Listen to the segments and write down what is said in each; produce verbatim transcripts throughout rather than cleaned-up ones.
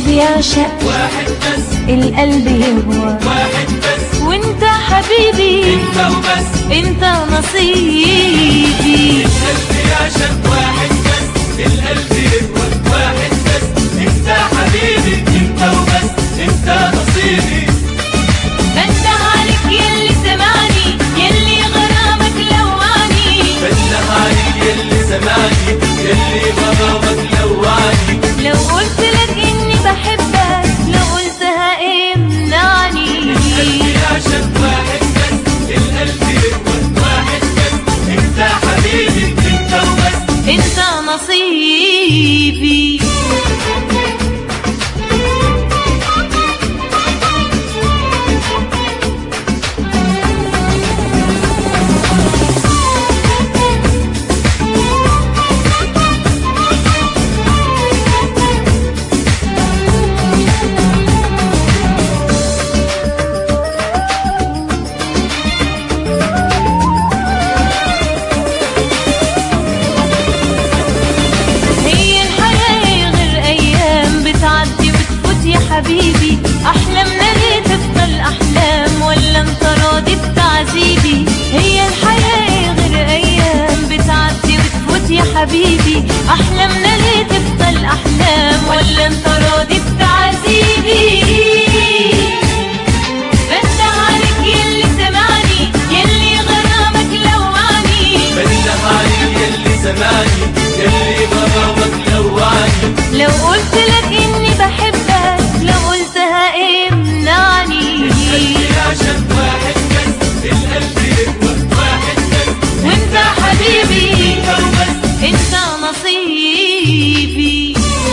يعشق واحد بس، القلب يهوى واحد بس، وانت حبيبي انت وبس، انت نصيبي. القلب يعشق واحد بس، القلب يهوى واحد بس، انت حبيبي انت وبس، انت نصيبي. بنده عليك يلي سمعني يلي غرامك لوعني، بنده عليك يلي سمعني يلي غرامك لوعني. لو قلت لك اني بحبك لو قلتها امنعني. القلب يعشق واحد بس، القلب يهوى واحد بس، انت حبيبي انت وبس، انت نصيبي. حبيبي أحلامنا ليه تفضل أحلام ولا انت راضي بتعذيبي؟ هي الحياة غير أيام بتعدي وتفوت يا حبيبي، أحلامنا ليه تفضل أحلام ولا انت راضي بتعذيبي؟ بنده عليك يلي سمعني يلي غرامك لوعني، بنده عليك يلي سمعني يلي غرامك لوعني. لو قلت لك إني بحبك لو قلتها امنعني. القلب يعشق واحد بس، القلب يهوى واحد بس، وانت حبيبي انت وبس، انت نصيبي.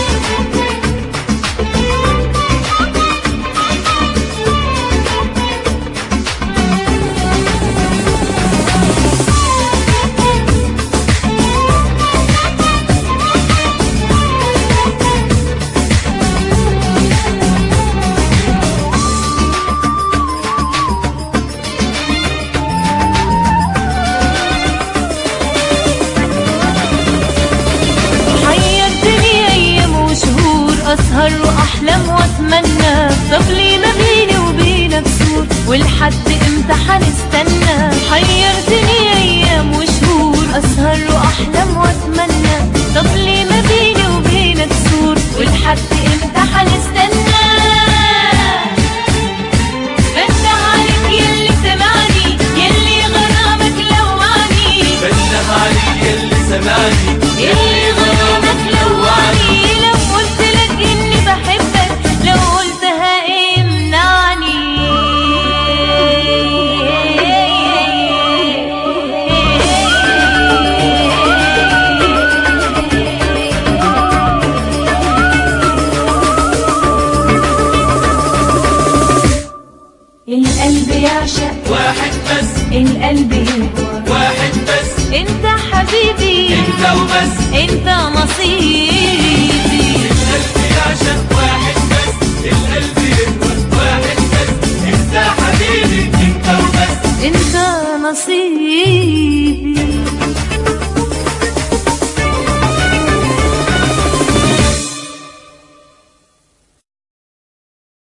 أسهر وأحلم وأتمنى، طب ليه ما بيني وبينك سور ولحد إمتى حنستنى؟ حيرتني أيام وشهور أسهر وأحلم وأتمنى، طب ليه ما بيني وبينك سور ولحد إمتى حنستنى؟ بنده عليك يلي سمعني يلي غرامك لوعني، بنده عليك يلي سمعني يلي غرامك لوعني. لو قلت لك إني بحبك لو قلتها امنعني. القلب يعشق واحد بس، القلب يهوى واحد بس، انت حبيبي انت وبس، انت نصيبي. القلب يعشق واحد بس، القلب يهوى واحد بس، انت حبيبي انت وبس، انت نصيبي.